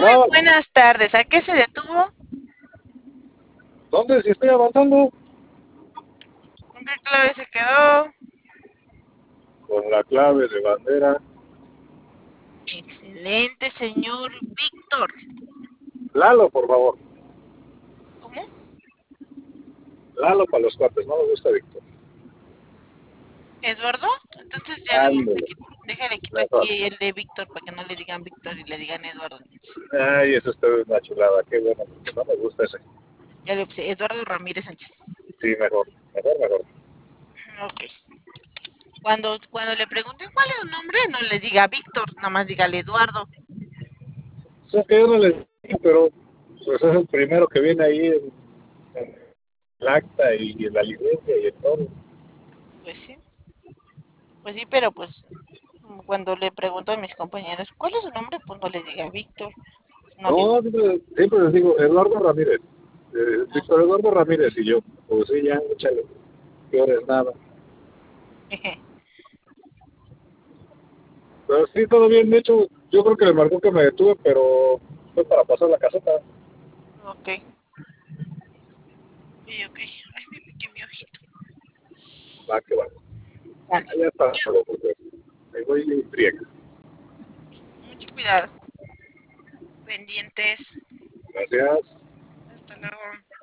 Muy Hola, buenas tardes. ¿A qué se detuvo? ¿dónde? Si estoy avanzando ¿Con qué clave se quedó? con la clave de bandera. Excelente, señor Víctor. Lalo, por favor. ¿Cómo? Lalo para los cuates, no me gusta Víctor. ¿Eduardo? Entonces ya nomás Ándale, déjale quito mejor. aquí el de Víctor para que no le digan Víctor y le digan Eduardo. Ay, eso está una chulada, qué bueno, porque no me gusta ese. Ya le puse Eduardo Ramírez Sánchez. Sí, mejor, mejor, mejor. Ok. Cuando le pregunten cuál es su nombre, no le diga Víctor, nada más dígale Eduardo. O sea, que yo no les digo, pero pues es el primero que viene ahí en el acta y en la licencia y en todo. Pues sí. Pues sí, pero pues cuando le pregunto a mis compañeros cuál es su nombre, pues no le diga Víctor. No le No, diga. siempre les digo, Eduardo Ramírez. Ah. Víctor Eduardo Ramírez y yo. Pues sí, ya, échale. Peor es nada. Pero sí, todo bien. De hecho, yo creo que le marcó que me detuve, pero fue para pasar la caseta. Ok. Ok, ok. Ay, me piqué mi ojito. Va, que va. Vale. Allá está, porque me voy en friega. Mucho cuidado. Pendientes. Gracias. Hasta luego.